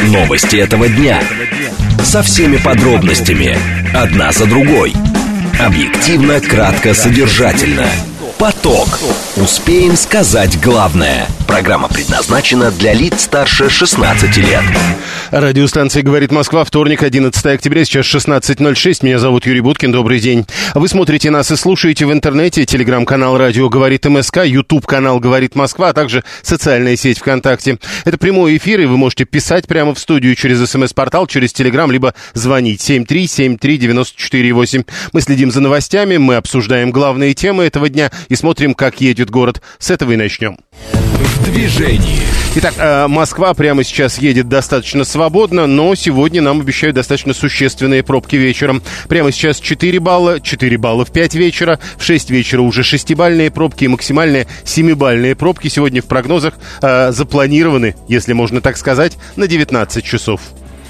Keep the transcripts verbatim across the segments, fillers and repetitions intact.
Новости этого дня. Со всеми подробностями. Одна за другой. Объективно, кратко, содержательно. Поток. Успеем сказать главное. Программа предназначена для лиц старше шестнадцати лет. Радиостанция «Говорит Москва», вторник, одиннадцатое октября, сейчас шестнадцать ноль шесть. Меня зовут Юрий Буткин, добрый день. Вы смотрите нас и слушаете в интернете, телеграм-канал «Радио говорит МСК», ютуб-канал «Говорит Москва», а также социальная сеть ВКонтакте. Это прямой эфир, и вы можете писать прямо в студию через СМС-портал, через телеграм, либо звонить семь три семь три девять четыре восемь. Мы следим за новостями, мы обсуждаем главные темы этого дня и смотрим, как едет город. С этого и начнем. В движении. Итак, Москва прямо сейчас едет достаточно свободно, но сегодня нам обещают достаточно существенные пробки вечером. Прямо сейчас четыре балла, четыре балла в пять вечера, в шесть вечера уже шестибалльные пробки и максимальные семибалльные пробки сегодня в прогнозах э, запланированы, если можно так сказать, на девятнадцать часов.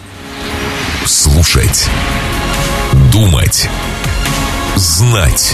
Слушать, думать, знать.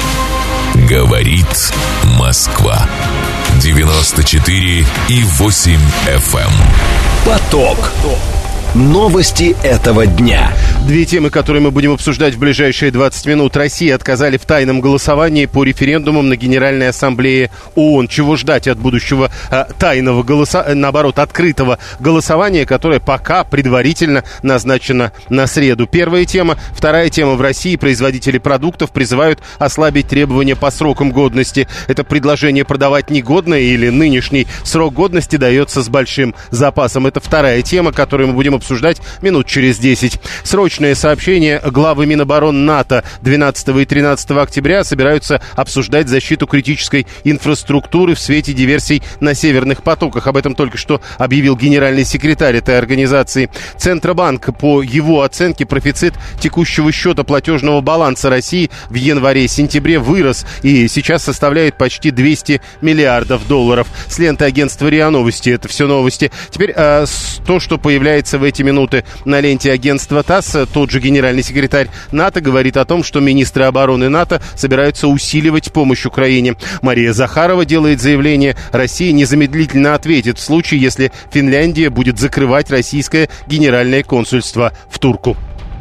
Говорит Москва. девяносто четыре и восемь эф эм. Поток. Новости этого дня. Две темы, которые мы будем обсуждать в ближайшие двадцать минут. России отказали в тайном голосовании по референдумам на Генеральной Ассамблее ООН. Чего ждать от будущего э, тайного голоса... наоборот, открытого голосования, которое пока предварительно назначено на среду? Первая тема. Вторая тема. В России производители продуктов призывают ослабить требования по срокам годности. Это предложение продавать негодное или нынешний срок годности дается с большим запасом. Это вторая тема, которую мы будем обсуждать минут через десять. Срочное сообщение. Главы Минобороны НАТО двенадцатого и тринадцатого октября собираются обсуждать защиту критической инфраструктуры в свете диверсий на северных потоках. Об этом только что объявил генеральный секретарь этой организации. Центробанк, по его оценке, профицит текущего счета платежного баланса России в январе-сентябре вырос и сейчас составляет почти двести миллиардов долларов. С ленты агентства РИА Новости. Это все новости. Теперь э, то, что появляется в эти минуты на ленте агентства ТАСС. Тот же генеральный секретарь НАТО говорит о том, что министры обороны НАТО собираются усиливать помощь Украине. Мария Захарова делает заявление: Россия незамедлительно ответит в случае, если Финляндия будет закрывать российское генеральное консульство в Турку.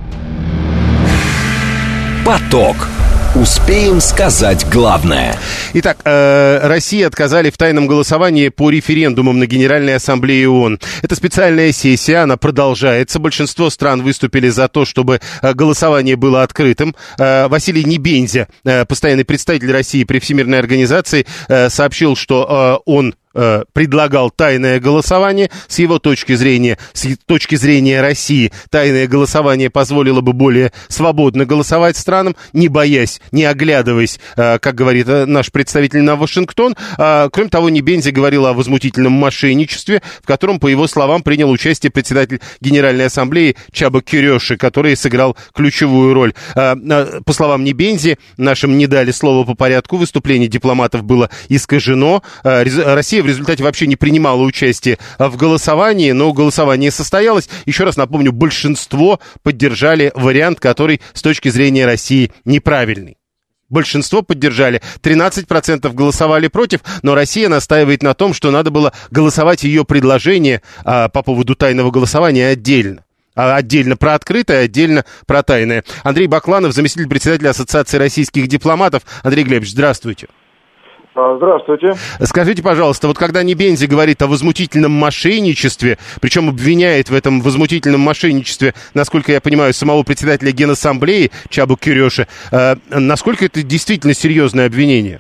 Поток. Успеем сказать главное. Итак, э, России отказали в тайном голосовании по референдумам на Генеральной Ассамблее ООН. Это специальная сессия, она продолжается. Большинство стран выступили за то, чтобы э, голосование было открытым. Э, Василий Небензя, э, постоянный представитель России при Всемирной организации, э, сообщил, что э, он предлагал тайное голосование. С его точки зрения, с точки зрения России, тайное голосование позволило бы более свободно голосовать странам, не боясь, не оглядываясь, как говорит наш представитель на Вашингтон. Кроме того, Небензи говорил о возмутительном мошенничестве, в котором, по его словам, принял участие председатель Генеральной Ассамблеи Чаба Кюреши, который сыграл ключевую роль. По словам Небензи, нашим не дали слово по порядку, выступление дипломатов было искажено. Россия в результате вообще не принимала участие в голосовании, но голосование состоялось. Еще раз напомню, большинство поддержали вариант, который с точки зрения России неправильный. Большинство поддержали, тринадцать процентов голосовали против, но Россия настаивает на том, что надо было голосовать ее предложение а, по поводу тайного голосования отдельно. Отдельно про открытое, отдельно про тайное. Андрей Бакланов, заместитель председателя Ассоциации российских дипломатов. Андрей Глебович, здравствуйте. Здравствуйте. Скажите, пожалуйста, вот когда Небензи говорит о возмутительном мошенничестве, причем обвиняет в этом возмутительном мошенничестве, насколько я понимаю, самого председателя Генассамблеи Чабу Кюреши, э, насколько это действительно серьезное обвинение?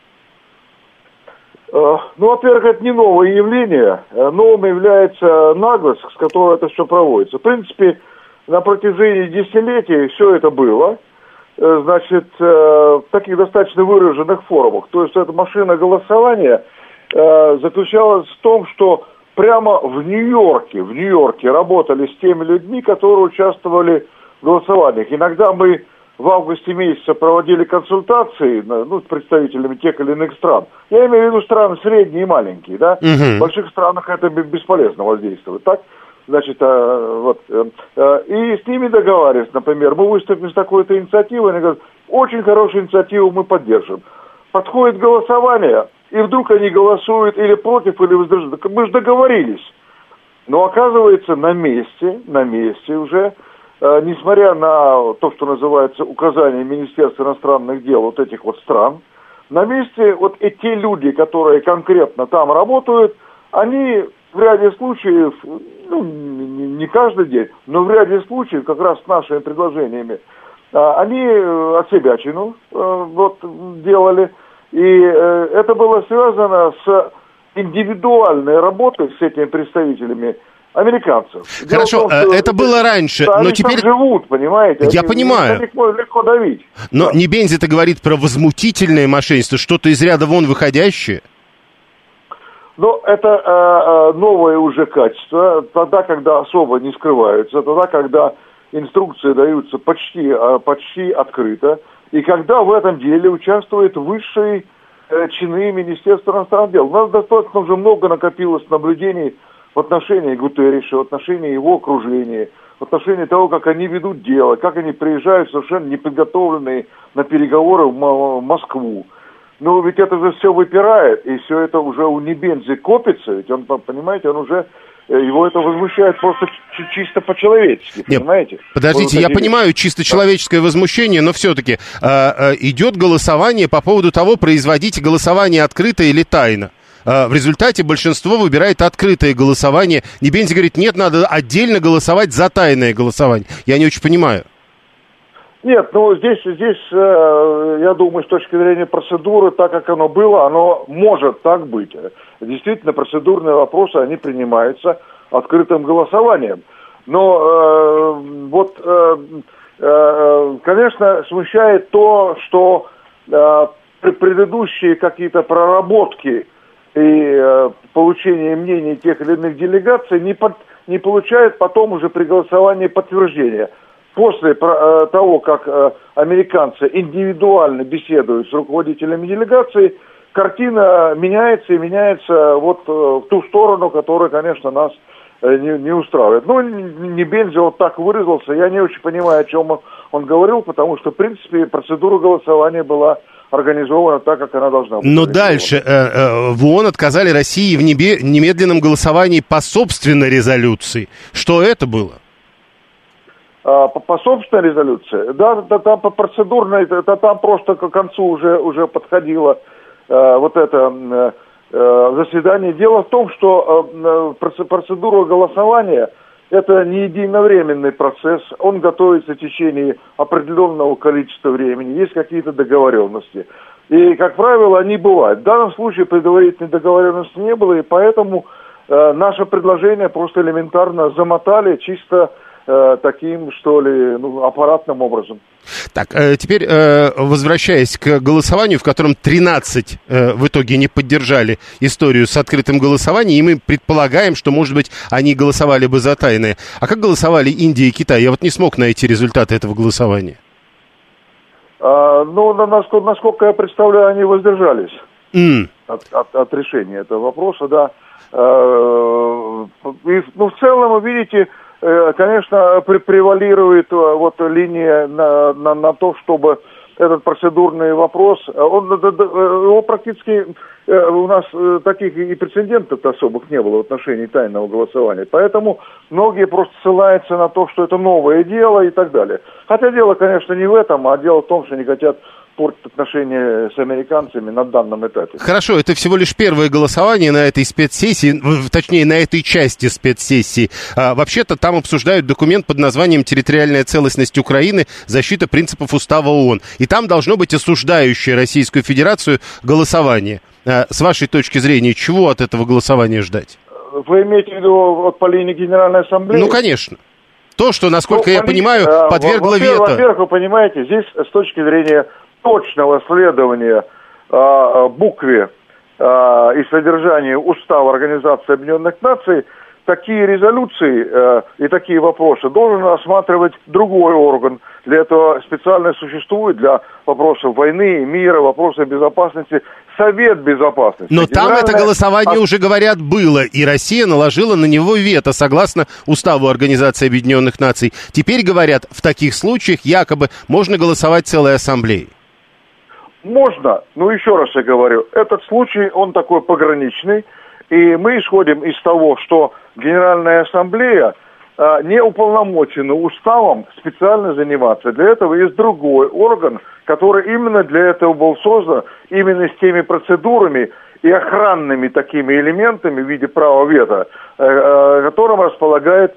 Ну, во-первых, это не новое явление. Новым является наглость, с которой это все проводится. В принципе, на протяжении десятилетий все это было. Значит, в таких достаточно выраженных формах. То есть эта машина голосования заключалась в том, что прямо в Нью-Йорке, в Нью-Йорке работали с теми людьми, которые участвовали в голосованиях. Иногда мы в августе месяце проводили консультации, ну, с представителями тех или иных стран. Я имею в виду страны средние и маленькие, да? Uh-huh. В больших странах это бесполезно воздействовать, так? Значит, э, вот, э, э, и с ними договаривались, например, мы выступим с такой-то инициативой, они говорят, очень хорошую инициативу мы поддержим. Подходит голосование, и вдруг они голосуют или против, или воздерживаются. Мы же договорились. Но оказывается, на месте, на месте уже, э, несмотря на то, что называется указание Министерства иностранных дел вот этих вот стран, на месте вот эти люди, которые конкретно там работают, они в ряде случаев, ну, не каждый день, но в ряде случаев, как раз с нашими предложениями, они отсебячину вот делали. И это было связано с индивидуальной работой с этими представителями американцев. Хорошо, том, это было раньше, да, но они теперь... там живут, понимаете? Я они, понимаю. Легко, легко давить. Но да. Небензи-то говорит про возмутительное мошенничество, что-то из ряда вон выходящее. Но это э, новое уже качество, тогда, когда особо не скрываются, тогда, когда инструкции даются почти, э, почти открыто, и когда в этом деле участвуют высшие э, чины Министерства иностранных дел. У нас достаточно уже много накопилось наблюдений в отношении Гутерриша, в отношении его окружения, в отношении того, как они ведут дело, как они приезжают совершенно неподготовленные на переговоры в Москву. Ну, ведь это же все выпирает, и все это уже у Небензи копится, ведь он, понимаете, он уже, его это возмущает просто чисто по-человечески, понимаете? Нет, подождите, вот я понимаю чисто человеческое возмущение, но все-таки э, э, идет голосование по поводу того, производить голосование открыто или тайно. Э, в результате большинство выбирает открытое голосование. Небензи говорит, нет, надо отдельно голосовать за тайное голосование. Я не очень понимаю. Нет, ну здесь, здесь, э, я думаю, с точки зрения процедуры, так как оно было, оно может так быть. Действительно, процедурные вопросы, они принимаются открытым голосованием. Но э, вот, э, э, конечно, смущает то, что э, предыдущие какие-то проработки и э, получение мнений тех или иных делегаций не, под, не получают потом уже при голосовании подтверждения. После э, того, как э, американцы индивидуально беседуют с руководителями делегации, картина меняется и меняется вот э, в ту сторону, которая, конечно, нас э, не, не устраивает. Ну, Небензи вот так выразился, я не очень понимаю, о чем он, он говорил, потому что, в принципе, процедура голосования была организована так, как она должна быть. Но дальше э, э, в ООН отказали России в небе, немедленном голосовании по собственной резолюции. Что это было? По, по собственной резолюции, да, да, там по процедурной, да, там просто к концу уже, уже подходило э, вот это э, заседание. Дело в том, что э, процедура голосования это не единовременный процесс, он готовится в течение определенного количества времени, есть какие-то договоренности. И, как правило, они бывают. В данном случае предварительной договоренности не было, и поэтому э, наше предложение просто элементарно замотали чисто таким, что ли, ну, аппаратным образом. Так, э, теперь, э, возвращаясь к голосованию, в котором тринадцать э, в итоге не поддержали историю с открытым голосованием, и мы предполагаем, что, может быть, они голосовали бы за тайное. А как голосовали Индия и Китай? Я вот не смог найти результаты этого голосования. А, ну, насколько, насколько я представляю, они воздержались mm. от, от, от решения этого вопроса, да. А, и, ну, в целом, вы видите, конечно, превалирует вот линия на, на, на то, чтобы этот процедурный вопрос, он, его практически у нас таких и прецедентов особых не было в отношении тайного голосования. Поэтому многие просто ссылаются на то, что это новое дело и так далее. Хотя дело, конечно, не в этом, а дело в том, что они хотят портить отношения с американцами на данном этапе. Хорошо, это всего лишь первое голосование на этой спецсессии, точнее, на этой части спецсессии. А, вообще-то там обсуждают документ под названием «Территориальная целостность Украины. Защита принципов Устава ООН». И там должно быть осуждающее Российскую Федерацию голосование. А, с вашей точки зрения, чего от этого голосования ждать? Вы имеете в виду вот, по линии Генеральной Ассамблеи? Ну, конечно. То, что, насколько ну, я поли... понимаю, подвергло во-первых, вето. Во-первых, вы понимаете, здесь с точки зрения точного следования э, букве э, и содержанию Устава Организации Объединенных Наций, такие резолюции э, и такие вопросы должен рассматривать другой орган. Для этого специально существует для вопросов войны, мира, вопросов безопасности Совет Безопасности. Но там Генеральная... это голосование уже, говорят, было, и Россия наложила на него вето, согласно Уставу Организации Объединенных Наций. Теперь, говорят, в таких случаях якобы можно голосовать целой ассамблеей. Можно, но еще раз я говорю, этот случай, он такой пограничный, и мы исходим из того, что Генеральная Ассамблея э, не уполномочена уставом специально заниматься. Для этого есть другой орган, который именно для этого был создан, именно с теми процедурами и охранными такими элементами в виде права вето, э, э, которым располагает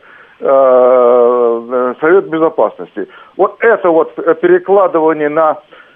э, Совет Безопасности. Вот это вот перекладывание на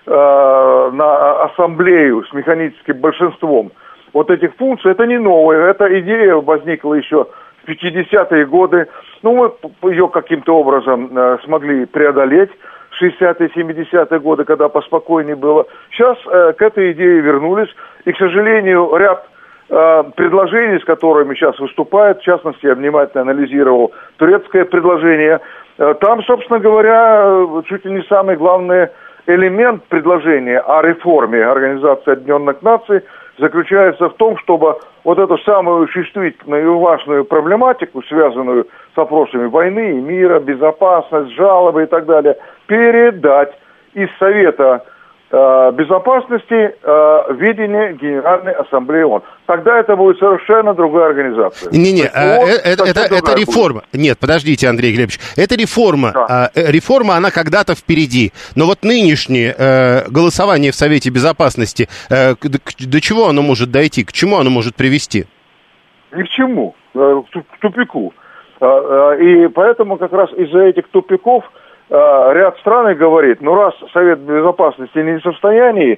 на ассамблею с механическим большинством вот этих функций, это не новое, эта идея возникла еще в пятидесятые годы, ну мы ее каким-то образом э, смогли преодолеть в шестидесятые, семидесятые годы, когда поспокойнее было. Сейчас э, к этой идее вернулись, и, к сожалению, ряд э, предложений, с которыми сейчас выступают, в частности, я внимательно анализировал турецкое предложение, э, там, собственно говоря, чуть ли не самое главное элемент предложения о реформе Организации Объединенных Наций заключается в том, чтобы вот эту самую чувствительную и важную проблематику, связанную с вопросами войны и мира, безопасность, жалобы и так далее, передать из Совета э, Безопасности э, в ведение Генеральной Ассамблеи ООН. Тогда это будет совершенно другая организация. Не-не, а, это, это, это реформа. Будет. Нет, подождите, Андрей Глебович. Это реформа. Да. А, реформа, она когда-то впереди. Но вот нынешнее э, голосование в Совете Безопасности, э, к, к, до чего оно может дойти? К чему оно может привести? Ни к чему. Э, к тупику. Э, э, и поэтому как раз из-за этих тупиков э, ряд стран говорит, ну раз Совет Безопасности не в состоянии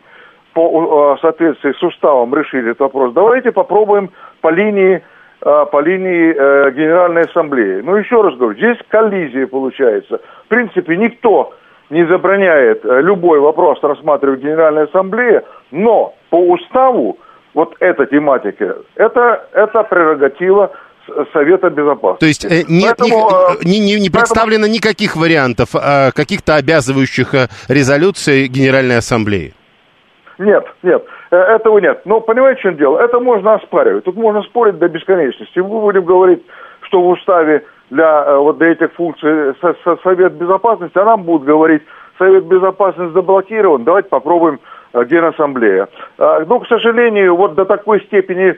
по соответствии с уставом решили этот вопрос, давайте попробуем по линии, по линии э, Генеральной Ассамблеи. Ну, еще раз говорю, здесь коллизия получается. В принципе, никто не забраняет любой вопрос рассматривать Генеральная Ассамблея, но по уставу вот эта тематика, это, это прерогатива Совета Безопасности. То есть э, нет, поэтому, не, не, не представлено поэтому... никаких вариантов э, каких-то обязывающих э, резолюций Генеральной Ассамблеи? Нет, нет, этого нет. Но понимаете, в чем дело? Это можно оспаривать. Тут можно спорить до бесконечности. Мы будем говорить, что в уставе для вот для этих функций со, со Совет Безопасности, а нам будут говорить, Совет Безопасности заблокирован, давайте попробуем Генассамблея. Но, к сожалению, вот до такой степени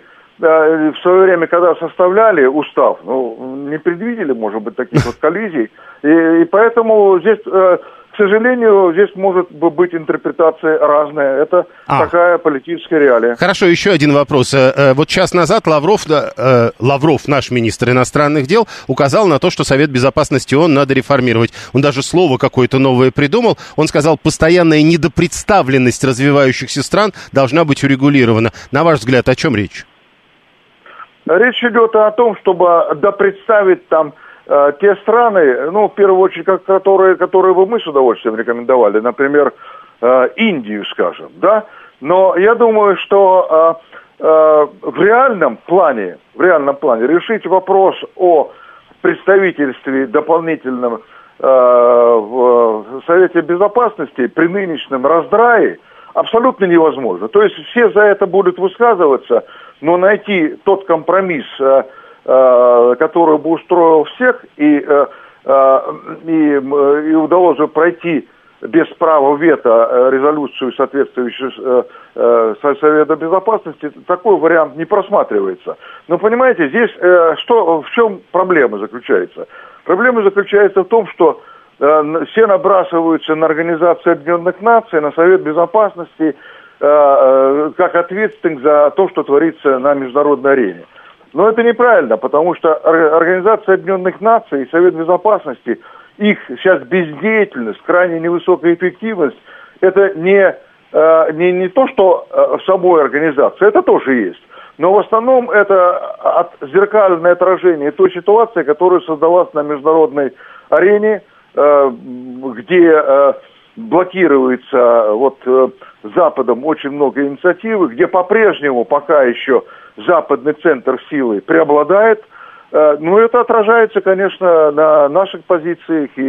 в свое время, когда составляли устав, ну, не предвидели, может быть, таких вот коллизий. И, и поэтому здесь... К сожалению, здесь может быть интерпретация разная. Это а. такая политическая реалия. Хорошо, еще один вопрос. Вот час назад Лавров, Лавров, наш министр иностранных дел, указал на то, что Совет Безопасности ООН надо реформировать. Он даже слово какое-то новое придумал. Он сказал, постоянная недопредставленность развивающихся стран должна быть урегулирована. На ваш взгляд, о чем речь? Речь идет о том, чтобы допредставить там те страны, ну, в первую очередь, которые, которые бы мы с удовольствием рекомендовали, например, Индию, скажем, да, но я думаю, что в реальном плане, в реальном плане решить вопрос о представительстве дополнительном в Совете Безопасности при нынешнем раздрае абсолютно невозможно. То есть все за это будут высказываться, но найти тот компромисс, который бы устроил всех, и, и, и удалось бы пройти без права вето резолюцию, соответствующую Совета Безопасности, такой вариант не просматривается. Но понимаете, здесь что, в чем проблема заключается? Проблема заключается в том, что все набрасываются на Организацию Объединенных Наций, на Совет Безопасности, как ответственных за то, что творится на международной арене. Но это неправильно, потому что Организация Объединенных Наций и Совет Безопасности, их сейчас бездеятельность, крайне невысокая эффективность, это не, не, не то, что в самой организации, это тоже есть. Но в основном это зеркальное отражение той ситуации, которая создалась на международной арене, где блокируется вот Западом очень много инициативы, где по-прежнему пока еще западный центр силы преобладает. Ну, это отражается, конечно, на наших позициях и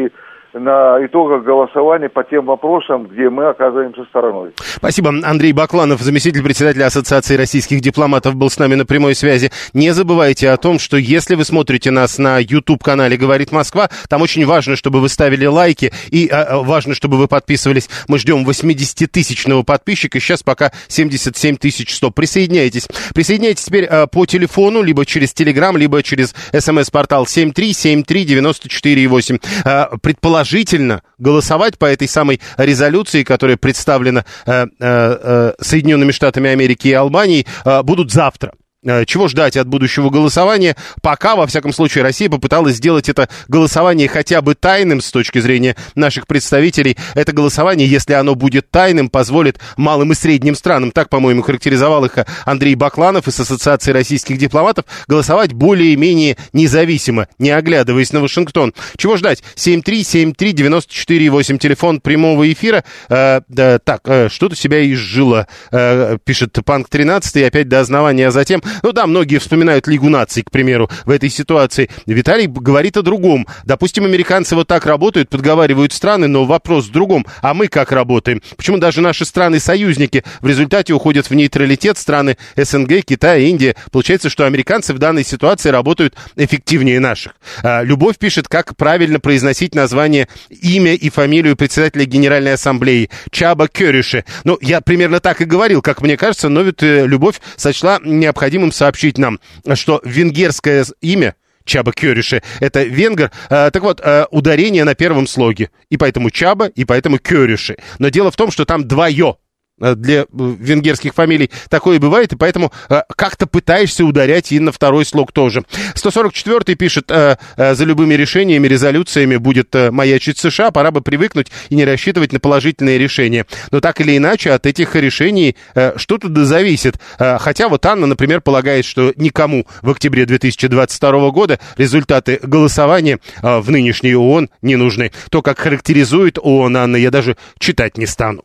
на итогах голосования по тем вопросам, где мы оказываемся стороной. Спасибо. Андрей Бакланов, заместитель председателя Ассоциации российских дипломатов, был с нами на прямой связи. Не забывайте о том, что если вы смотрите нас на YouTube-канале «Говорит Москва», там очень важно, чтобы вы ставили лайки, и а, важно, чтобы вы подписывались. Мы ждем восьмидесятитысячного подписчика, сейчас пока семьдесят семь тысяч сто. Присоединяйтесь. Присоединяйтесь теперь а, по телефону, либо через Telegram, либо через смс-портал семь три семь три девять четыре восемь. А, предположительно, Положительно голосовать по этой самой резолюции, которая представлена э, э, Соединенными Штатами Америки и Албанией, э, будут завтра. Чего ждать от будущего голосования? Пока, во всяком случае, Россия попыталась сделать это голосование хотя бы тайным с точки зрения наших представителей. Это голосование, если оно будет тайным, позволит малым и средним странам, так, по-моему, характеризовал их Андрей Бакланов из Ассоциации российских дипломатов, голосовать более-менее независимо, не оглядываясь на Вашингтон. Чего ждать? семь три семь три девять четыре восемь, телефон прямого эфира. Э, да, так, э, что-то себя изжило, э, пишет Панк тринадцать, и опять до основания, а затем... Ну да, многие вспоминают Лигу наций, к примеру, в этой ситуации. Виталий говорит о другом. Допустим, американцы вот так работают, подговаривают страны, но вопрос в другом. А мы как работаем? Почему даже наши страны-союзники в результате уходят в нейтралитет, страны СНГ, Китай, Индия? Получается, что американцы в данной ситуации работают эффективнее наших. А, Любовь пишет, как правильно произносить название, имя и фамилию председателя Генеральной Ассамблеи Чаба Кёрюши. Ну, я примерно так и говорил, как мне кажется, но ведь Любовь сочла необходимым сообщить нам, что венгерское имя Чаба Кёрюши — это венгер. А, так вот, а, ударение на первом слоге. И поэтому Чаба, и поэтому Кёрюши. Но дело в том, что там два «ё». Для венгерских фамилий такое бывает, и поэтому э, как-то пытаешься ударять и на второй слог тоже. сто сорок четвёртый пишет, э, э, за любыми решениями, резолюциями будет э, маячить США, пора бы привыкнуть и не рассчитывать на положительные решения. Но так или иначе от этих решений э, что-то да зависит. Э, хотя вот Анна, например, полагает, что никому в октябре две тысячи двадцать второго года результаты голосования э, в нынешней ООН не нужны. То, как характеризует ООН Анна, я даже читать не стану.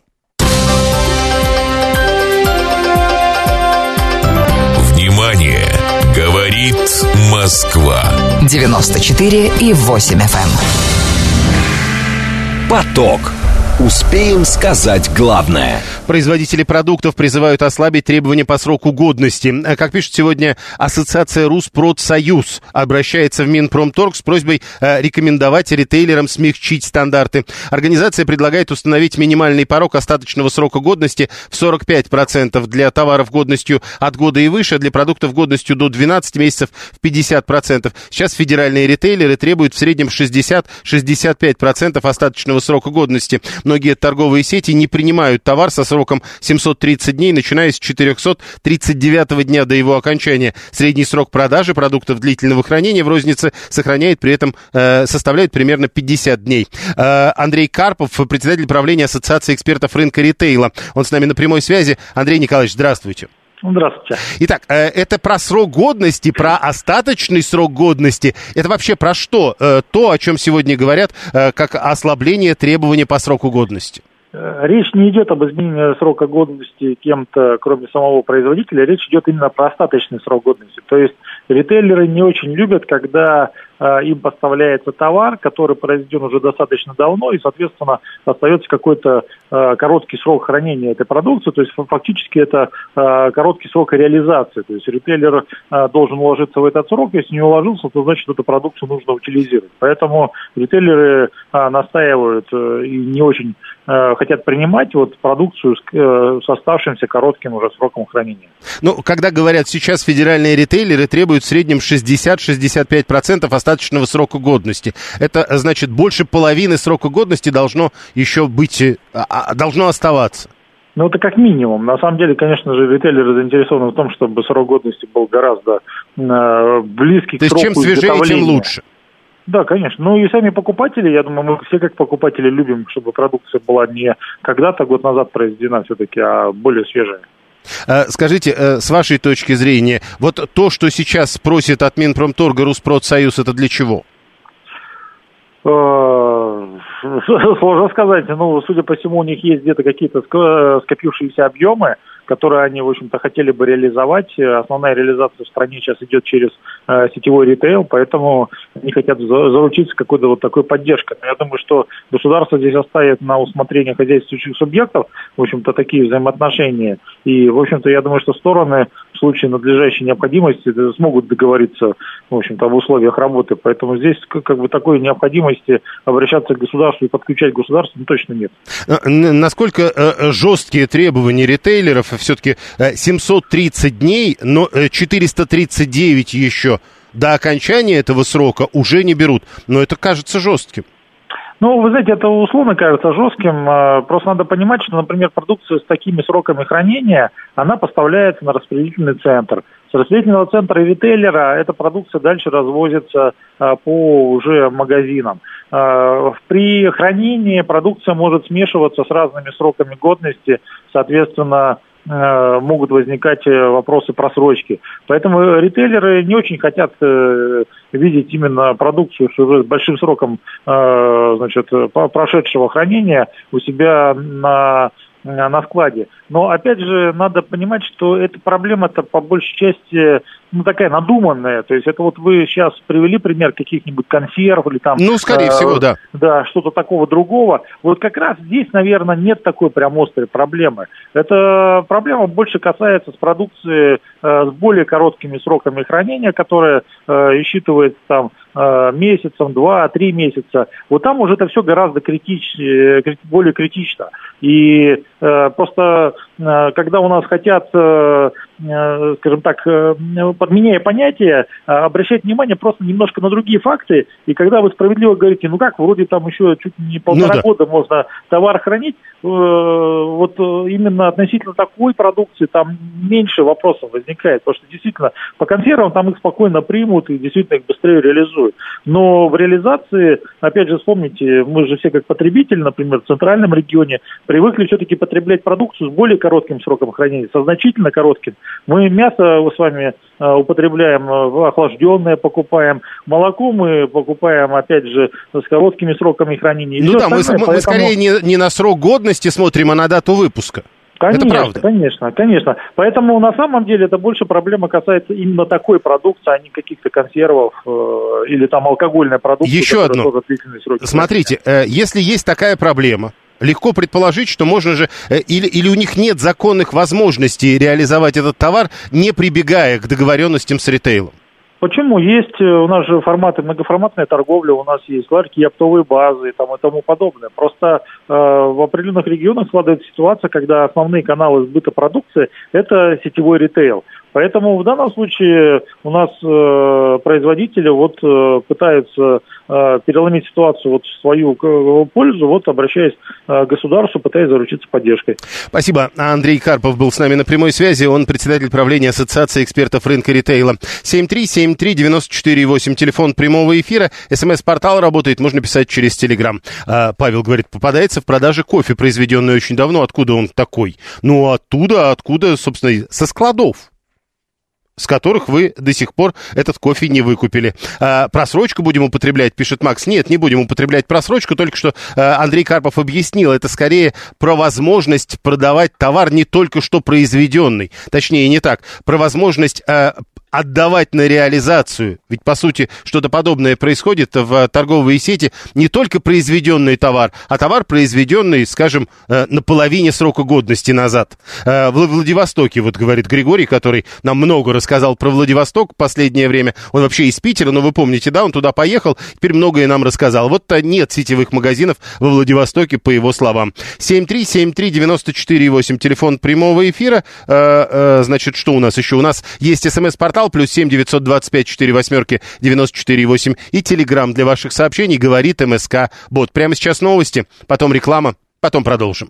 Внимание! Говорит Москва. девяносто четыре и восемь эф эм. Поток. Успеем сказать главное. Производители продуктов призывают ослабить требования по сроку годности. Как пишет сегодня Ассоциация Руспродсоюз, обращается в Минпромторг с просьбой рекомендовать ритейлерам смягчить стандарты. Организация предлагает установить минимальный порог остаточного срока годности в сорок пять процентов для товаров годностью от года и выше, а для продуктов годностью до двенадцати месяцев в пятьдесят процентов. Сейчас федеральные ритейлеры требуют в среднем шестьдесят - шестьдесят пять процентов остаточного срока годности. Многие торговые сети не принимают товар со сроком семьсот тридцать дней, начиная с четырехсот тридцать девятого дня до его окончания. Средний срок продажи продуктов длительного хранения в рознице сохраняет при этом, э, составляет примерно пятьдесят дней. Э, Андрей Карпов, председатель правления Ассоциации экспертов рынка ритейла. Он с нами на прямой связи. Андрей Николаевич, здравствуйте. Здравствуйте. Итак, это про срок годности, про остаточный срок годности. Это вообще про что? То, о чем сегодня говорят, как ослабление требований по сроку годности. Речь не идет об изменении срока годности кем-то, кроме самого производителя. Речь идет именно про остаточный срок годности. То есть ритейлеры не очень любят, когда э, им поставляется товар, который произведен уже достаточно давно, и, соответственно, остается какой-то э, короткий срок хранения этой продукции. То есть фактически это э, короткий срок реализации. То есть ритейлер э, должен уложиться в этот срок. Если не уложился, то значит эту продукцию нужно утилизировать. Поэтому ритейлеры э, настаивают э, и не очень э, хотят принимать вот продукцию с, э, с оставшимся коротким уже сроком хранения. Ну, когда говорят сейчас федеральные ритейлеры требуют в среднем шестьдесят - шестьдесят пять процентов остаточного срока годности. Это значит, больше половины срока годности должно еще быть, должно оставаться. Ну, это как минимум. На самом деле, конечно же, ритейлеры заинтересованы в том, чтобы срок годности был гораздо э, близкий То к сроку изготовления. То есть, чем свежее, тем лучше. Да, конечно. Ну и сами покупатели, я думаю, мы все как покупатели любим, чтобы продукция была не когда-то, год назад произведена все-таки, а более свежая. Скажите, с вашей точки зрения, вот то, что сейчас просит от Минпромторга Руспродсоюз, это для чего? Сложно сказать. Ну, судя по всему, у них есть где-то какие-то скопившиеся объемы, которые они, в общем-то, хотели бы реализовать. Основная реализация в стране сейчас идет через э, сетевой ритейл, поэтому они хотят за, заручиться какой-то вот такой поддержкой. Но я думаю, что государство здесь оставит на усмотрение хозяйствующих субъектов, в общем-то, такие взаимоотношения. И, в общем-то, я думаю, что стороны в случае надлежащей необходимости смогут договориться, в общем-то, об условиях работы. Поэтому здесь как бы такой необходимости обращаться к государству и подключать государство ну, точно нет. Насколько э, жесткие требования ритейлеров? Все-таки семьсот тридцать дней, но четыреста тридцать девять еще до окончания этого срока уже не берут. Но это кажется жестким. Ну, вы знаете, это условно кажется жестким. Просто надо понимать, что, например, продукция с такими сроками хранения, она поставляется на распределительный центр. С распределительного центра и ритейлера эта продукция дальше развозится по уже магазинам. При хранении продукция может смешиваться с разными сроками годности, соответственно, могут возникать вопросы просрочки. Поэтому ритейлеры не очень хотят видеть именно продукцию с уже большим сроком значит, прошедшего хранения у себя на, на складе. Но, опять же, надо понимать, что эта проблема-то по большей части ну, такая надуманная. То есть это вот вы сейчас привели пример каких-нибудь консерв или там... Ну, скорее э, всего, да. Да, что-то такого другого. Вот как раз здесь, наверное, нет такой прям острой проблемы. Эта проблема больше касается с продукции э, с более короткими сроками хранения, которая э, рассчитывается там э, месяцем, два, три месяца. Вот там уже это все гораздо критич, э, более критично. И э, просто э, когда у нас хотят... Э, скажем так, подменяя понятия, обращать внимание просто немножко на другие факты, и когда вы справедливо говорите, ну как, вроде там еще чуть не полтора ну, да. года можно товар хранить, вот именно относительно такой продукции там меньше вопросов возникает, потому что действительно по консервам там их спокойно примут и действительно их быстрее реализуют. Но в реализации, опять же, вспомните, мы же все как потребители, например, в центральном регионе, привыкли все-таки потреблять продукцию с более коротким сроком хранения, со значительно коротким. Мы мясо с вами э, употребляем э, охлажденное, покупаем молоко, мы покупаем, опять же, с короткими сроками хранения. Ну да, мы, поэтому... мы скорее не, не на срок годности смотрим, а на дату выпуска. Конечно, это правда. конечно, конечно. Поэтому на самом деле это больше проблема касается именно такой продукции, а не каких-то консервов э, или там алкогольной продукции. Еще одно. Смотрите, э, если есть такая проблема, легко предположить, что можно же, или, или у них нет законных возможностей реализовать этот товар, не прибегая к договоренностям с ритейлом. Почему? Есть у нас же форматы, многоформатная торговля, у нас есть ларьки, оптовые базы и, там, и тому подобное. Просто э, в определенных регионах складывается ситуация, когда основные каналы сбыта продукции – это сетевой ритейл. Поэтому в данном случае у нас э, производители вот, э, пытаются э, переломить ситуацию вот, в свою пользу, вот, обращаясь э, к государству, пытаясь заручиться поддержкой. Спасибо. Андрей Карпов был с нами на прямой связи. Он председатель правления Ассоциации экспертов рынка ритейла. семь три семь три девять четыре восемь, телефон прямого эфира. СМС-портал работает, можно писать через Телеграм. А, Павел говорит, попадается в продаже кофе, произведенный очень давно. Откуда он такой? Ну, оттуда, откуда, собственно, со складов, с которых вы до сих пор этот кофе не выкупили. А, просрочку будем употреблять, пишет Макс. Нет, не будем употреблять просрочку, только что а, Андрей Карпов объяснил, это скорее про возможность продавать товар не только что произведенный, точнее не так, про возможность а, отдавать на реализацию. Ведь, по сути, что-то подобное происходит в торговой сети. Не только произведенный товар, а товар, произведенный, скажем, на половине срока годности назад. В Владивостоке, вот говорит Григорий, который нам много рассказал про Владивосток в последнее время. Он вообще из Питера, но вы помните, да, он туда поехал, теперь многое нам рассказал. Вот-то нет сетевых магазинов во Владивостоке, по его словам. семь три семь три девять четыре восемь, телефон прямого эфира. Значит, что у нас еще? У нас есть СМС-портал, плюс семь девятьсот двадцать пять четыре восьмерки девяносто четыре восемь и телеграм для ваших сообщений, говорит МСК Бот. Прямо сейчас новости, потом реклама, потом продолжим.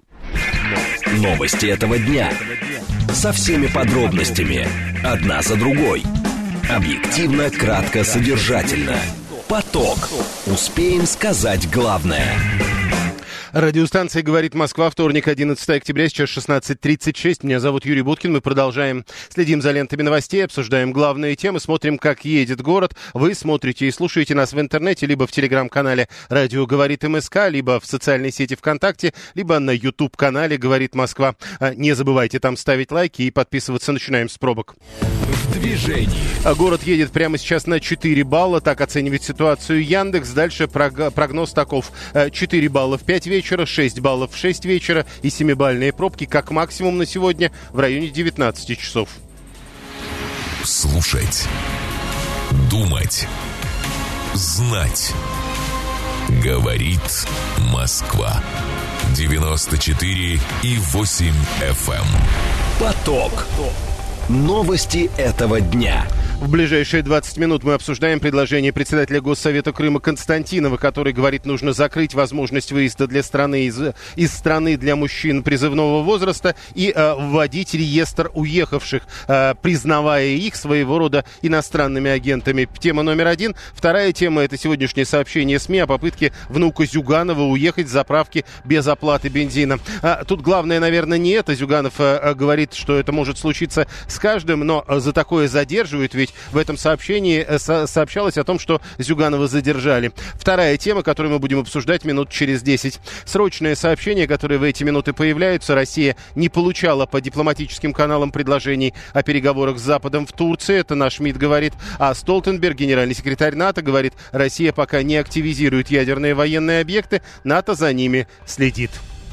Новости этого дня. Со всеми подробностями. Одна за другой. Объективно, кратко, содержательно. Поток. Успеем сказать главное. Радиостанция «Говорит Москва», вторник, одиннадцатое октября, сейчас шестнадцать тридцать шесть. Меня зовут Юрий Буткин. Мы продолжаем, следим за лентами новостей, обсуждаем главные темы, смотрим, как едет город. Вы смотрите и слушаете нас в интернете, либо в телеграм-канале «Радио говорит МСК», либо в социальной сети ВКонтакте, либо на YouTube-канале «Говорит Москва». Не забывайте там ставить лайки и подписываться. Начинаем с пробок. В движении. Город едет прямо сейчас на четыре балла. Так оценивает ситуацию Яндекс. Дальше прогноз таков. четыре балла в пять вечера, шесть баллов в шесть вечера и семибалльные пробки как максимум на сегодня в районе девятнадцати часов. Слушать. Думать. Знать. Говорит Москва. девяносто четыре и восемь эф эм. Поток. Новости этого дня. В ближайшие двадцать минут мы обсуждаем предложение председателя Госсовета Крыма Константинова, который говорит, нужно закрыть возможность выезда для страны из, из страны для мужчин призывного возраста и э, вводить реестр уехавших, э, признавая их своего рода иностранными агентами. Тема номер один. Вторая тема – это сегодняшнее сообщение СМИ о попытке внука Зюганова уехать с заправки без оплаты бензина. А, тут главное, наверное, не это. Зюганов э, говорит, что это может случиться с каждым, но за такое задерживают, ведь в этом сообщении со- сообщалось о том, что Зюганова задержали. Вторая тема, которую мы будем обсуждать минут через десять. Срочное сообщение, которое в эти минуты появляются. Россия не получала по дипломатическим каналам предложений о переговорах с Западом в Турции. Это наш МИД говорит. А Столтенберг, генеральный секретарь НАТО, говорит, Россия пока не активизирует ядерные военные объекты. НАТО за ними следит.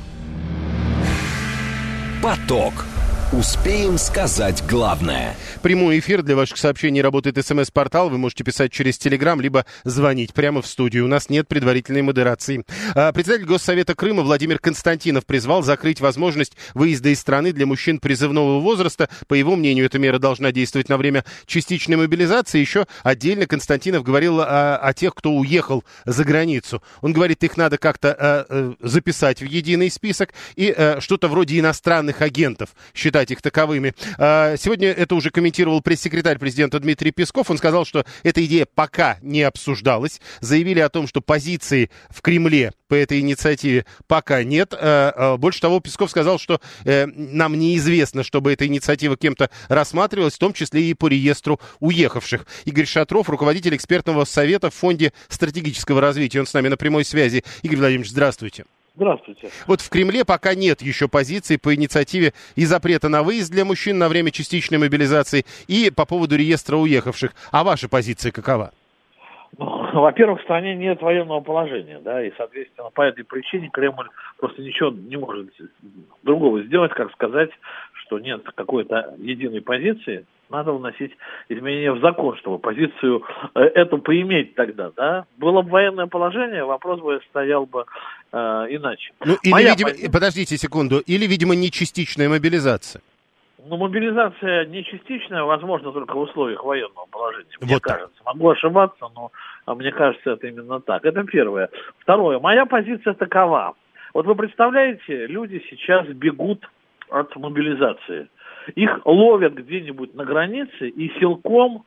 Поток. Успеем сказать главное. Прямой эфир. Для ваших сообщений работает СМС-портал. Вы можете писать через Телеграм, либо звонить прямо в студию. У нас нет предварительной модерации. Председатель Госсовета Крыма Владимир Константинов призвал закрыть возможность выезда из страны для мужчин призывного возраста. По его мнению, эта мера должна действовать на время частичной мобилизации. Еще отдельно Константинов говорил о, о тех, кто уехал за границу. Он говорит, их надо как-то э, записать в единый список и э, что-то вроде иностранных агентов считать их таковыми. Сегодня это уже комментировал пресс-секретарь президента Дмитрий Песков. Он сказал, что эта идея пока не обсуждалась. Заявили о том, что позиции в Кремле по этой инициативе пока нет. Больше того, Песков сказал, что нам неизвестно, чтобы эта инициатива кем-то рассматривалась, в том числе и по реестру уехавших. Игорь Шатров, руководитель экспертного совета в Фонде стратегического развития. Он с нами на прямой связи. Игорь Владимирович, здравствуйте. Здравствуйте. Вот в Кремле пока нет еще позиции по инициативе и запрета на выезд для мужчин на время частичной мобилизации, и по поводу реестра уехавших. А ваша позиция какова? Ну, во-первых, в стране нет военного положения, да, и, соответственно, по этой причине Кремль просто ничего не может другого сделать, как сказать, что нет какой-то единой позиции. Надо вносить изменения в закон, чтобы позицию э, эту поиметь тогда, да. Было бы военное положение, вопрос бы стоял бы э, иначе. Ну, или, Моя видимо, позиция... подождите секунду, или, видимо, не частичная мобилизация. Ну, мобилизация не частичная, возможно, только в условиях военного положения, мне вот кажется. Так. Могу ошибаться, но мне кажется, это именно так. Это первое. Второе. Моя позиция такова. Вот вы представляете, люди сейчас бегут от мобилизации. Их ловят где-нибудь на границе и силком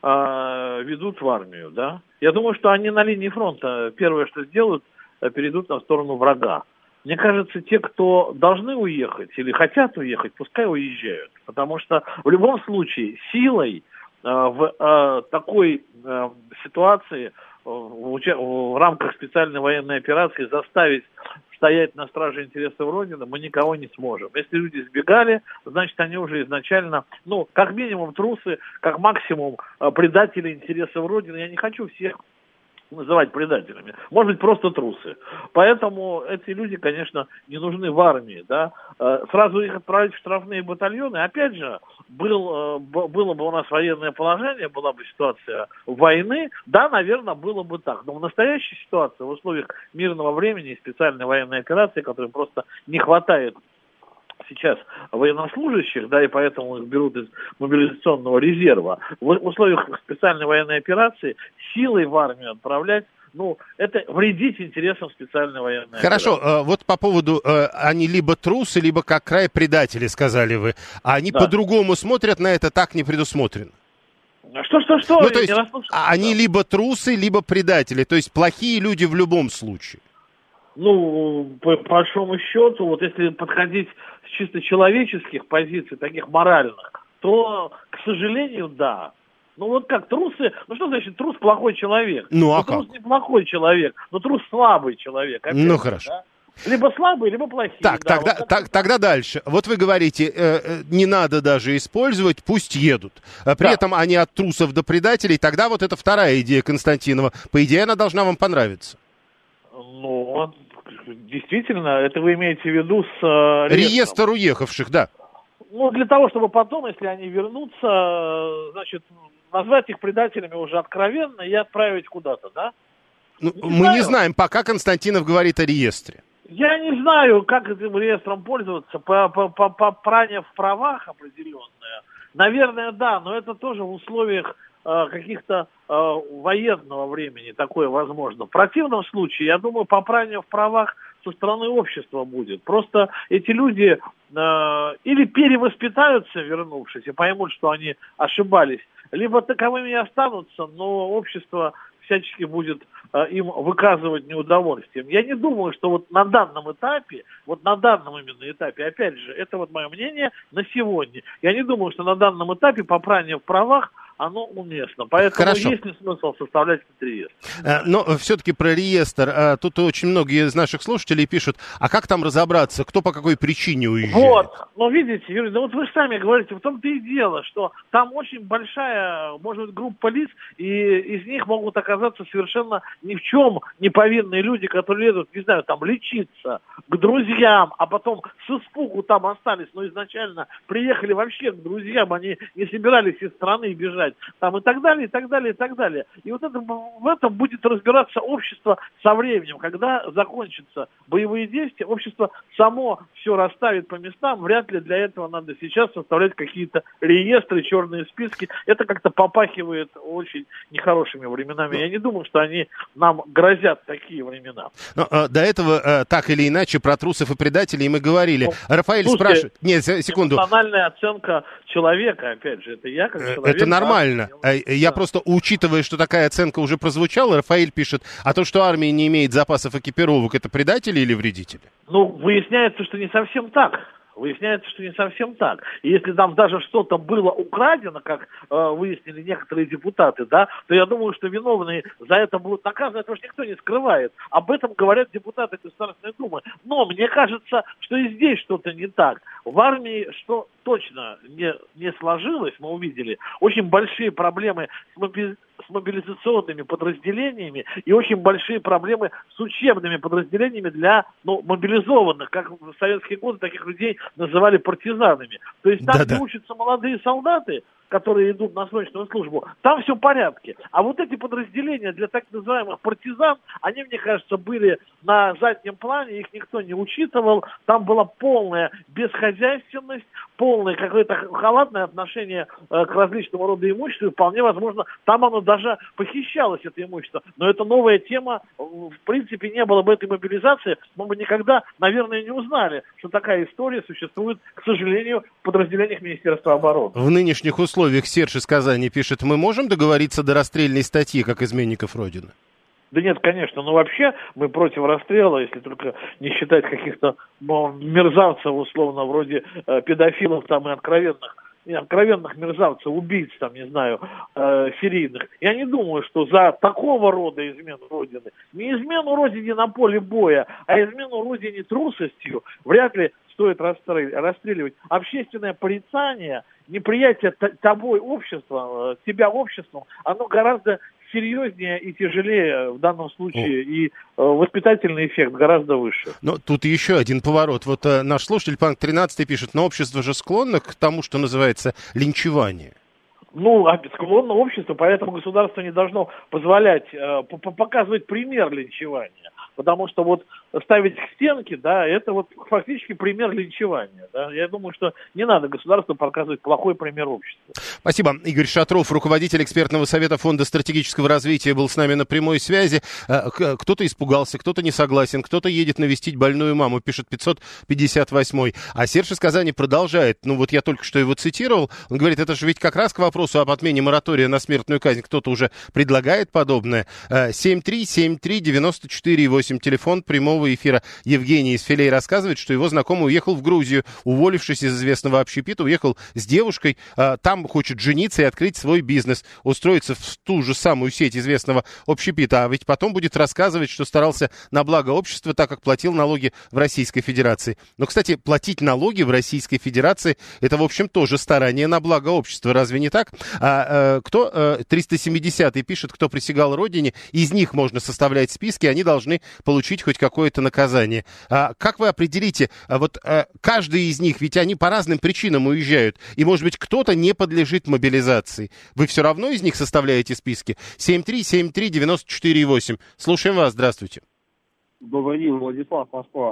э, ведут в армию, да. Я думаю, что они на линии фронта первое, что сделают, перейдут на сторону врага. Мне кажется, те, кто должны уехать или хотят уехать, пускай уезжают. Потому что в любом случае силой э, в э, такой э, ситуации, э, в, уча- в рамках специальной военной операции заставить стоять на страже интересов Родины мы никого не сможем. Если люди сбегали, значит, они уже изначально, ну, как минимум трусы, как максимум предатели интересов Родины. Я не хочу всех называть предателями. Может быть, просто трусы. Поэтому эти люди, конечно, не нужны в армии, да. Сразу их отправить в штрафные батальоны. Опять же, был, было бы у нас военное положение, была бы ситуация войны, да, наверное, было бы так. Но в настоящей ситуации, в условиях мирного времени и специальной военной операции, которой просто не хватает сейчас военнослужащих, да, и поэтому их берут из мобилизационного резерва. В условиях специальной военной операции силой в армию отправлять, ну, это вредить интересам специальной военной Хорошо, операции. Хорошо, вот по поводу, они либо трусы, либо как край предатели, сказали вы. А они да. по-другому смотрят на это, так не предусмотрено. Что, что, что? Ну, то есть, они либо трусы, либо предатели, то есть плохие люди в любом случае. Ну, по большому счету, вот если подходить с чисто человеческих позиций, таких моральных, то, к сожалению, да. Ну вот как, трусы, ну что значит трус плохой человек? Ну а ну, как? Трус не плохой человек, но трус слабый человек. Опять ну же, хорошо. Да? Либо слабые, либо плохие. Так, да, тогда, вот так, тогда дальше. Вот вы говорите, э, э, не надо даже использовать, пусть едут. А при Да. этом они от трусов до предателей. Тогда вот это вторая идея Константинова. По идее, она должна вам понравиться. Ну, действительно, это вы имеете в виду с э, реестром. Реестр уехавших, да. Ну, для того, чтобы потом, если они вернутся, значит, назвать их предателями уже откровенно и отправить куда-то, да? Ну, Не мы знаю. не знаем, пока Константинов говорит о реестре. Я не знаю, как этим реестром пользоваться, по, по, по, по пране в правах определенное. Наверное, да, но это тоже в условиях э, каких-то э, военного времени такое возможно. В противном случае, я думаю, попрание в правах со стороны общества будет. Просто эти люди э, или перевоспитаются, вернувшись, и поймут, что они ошибались, либо таковыми и останутся, но общество всячески будет э, им выказывать неудовольствие. Я не думаю, что вот на данном этапе, вот на данном именно этапе, опять же, это вот мое мнение на сегодня, я не думаю, что на данном этапе попрание в правах, оно уместно. Поэтому Хорошо. есть ли смысл составлять этот реестр? Э, Но все-таки про реестр. э, Тут очень многие из наших слушателей пишут, а как там разобраться, кто по какой причине уезжает? Вот, но видите, Юрий, да вот вы же сами говорите, в том-то и дело, что там очень большая, может быть, группа лиц, и из них могут оказаться совершенно ни в чем не повинные люди, которые едут, не знаю, там, лечиться к друзьям, а потом с испугу там остались, но изначально приехали вообще к друзьям, они не собирались из страны бежать, там, и так далее, и так далее, и так далее. И вот это, в этом будет разбираться общество со временем, когда закончатся боевые действия, общество само все расставит по местам, вряд ли для этого надо сейчас составлять какие-то реестры, черные списки. Это как-то попахивает очень нехорошими временами. Я не думаю, что они нам грозят такие времена. Но, э, до этого, э, так или иначе, про трусов и предателей мы говорили. Ну, Рафаэль слушайте, спрашивает... Нет, се- секунду. Эмоциональная оценка человека, опять же, это я как Э, человек. Это нормально. да, Э, Я да. просто, учитывая, что такая оценка уже прозвучала, Рафаэль пишет, а то, что армия не имеет запасов экипировок, это предатели или вредители? Ну, выясняется, что не совсем так. Выясняется, что не совсем так. И если там даже что-то было украдено, как э, выяснили некоторые депутаты, да, то я думаю, что виновные за это будут наказаны, потому что никто не скрывает. Об этом говорят депутаты Государственной Думы. Но мне кажется, что и здесь что-то не так. В армии, что точно не, не сложилось, мы увидели, очень большие проблемы с мобили- с мобилизационными подразделениями и очень большие проблемы с учебными подразделениями для ну, мобилизованных, как в советские годы таких людей называли партизанами. То есть там, Да-да. где учатся молодые солдаты, которые идут на срочную службу, там все в порядке. А вот эти подразделения для так называемых партизан, они, мне кажется, были на заднем плане, их никто не учитывал. Там была полная бесхозяйственность, полное какое-то халатное отношение э, к различного рода имуществу. И вполне возможно, там оно даже похищалось, это имущество. Но это новая тема. В принципе, не было бы этой мобилизации, мы бы никогда, наверное, не узнали, что такая история существует, к сожалению, в подразделениях Министерства обороны. В нынешних условиях Серж из Казани пишет, мы можем договориться до расстрельной статьи, как изменников Родины? Да нет, конечно, но вообще мы против расстрела, если только не считать каких-то ну, мерзавцев, условно, вроде э, педофилов там и откровенных, и откровенных мерзавцев, убийц, там, не знаю, э, серийных. Я не думаю, что за такого рода измену Родины, не измену Родине на поле боя, а измену Родине трусостью, вряд ли стоит расстреливать. Общественное порицание, неприятие тобой общества, тебя обществом, оно гораздо серьезнее и тяжелее в данном случае, и э, воспитательный эффект гораздо выше. Но тут еще один поворот. Вот э, наш слушатель, Панк тринадцатый, пишет, но общество же склонно к тому, что называется линчевание. Ну, склонно общество, поэтому государство не должно позволять, э, показывать пример линчевания. Потому что вот ставить к стенке, да, это вот фактически пример линчевания. Да. Я думаю, что не надо государству показывать плохой пример обществу. Спасибо. Игорь Шатров, руководитель экспертного совета Фонда стратегического развития, был с нами на прямой связи. Кто-то испугался, кто-то не согласен, кто-то едет навестить больную маму, пишет пятьсот пятьдесят восьмой. А Серж из Казани продолжает. Ну вот я только что его цитировал. Он говорит, это же ведь как раз к вопросу об отмене моратория на смертную казнь. Кто-то уже предлагает подобное. семь три семь три девяносто четыре восемь. восемь, телефон прямого эфира. Евгений из Филей рассказывает, что его знакомый уехал в Грузию, уволившись из известного общепита, уехал с девушкой, там хочет жениться и открыть свой бизнес, устроиться в ту же самую сеть известного общепита, а ведь потом будет рассказывать, что старался на благо общества, так как платил налоги в Российской Федерации. Но, кстати, платить налоги в Российской Федерации, это, в общем, тоже старание на благо общества, разве не так? А, э, кто, э, триста семидесятый пишет, кто присягал Родине, из них можно составлять списки, они должны получить хоть какое-то наказание. А, как вы определите, а вот а, каждый из них, ведь они по разным причинам уезжают, и, может быть, кто-то не подлежит мобилизации. Вы все равно из них составляете списки? семь три семь три девяносто четыре восемь. Слушаем вас, здравствуйте. Добрый день, Владислав, Москва.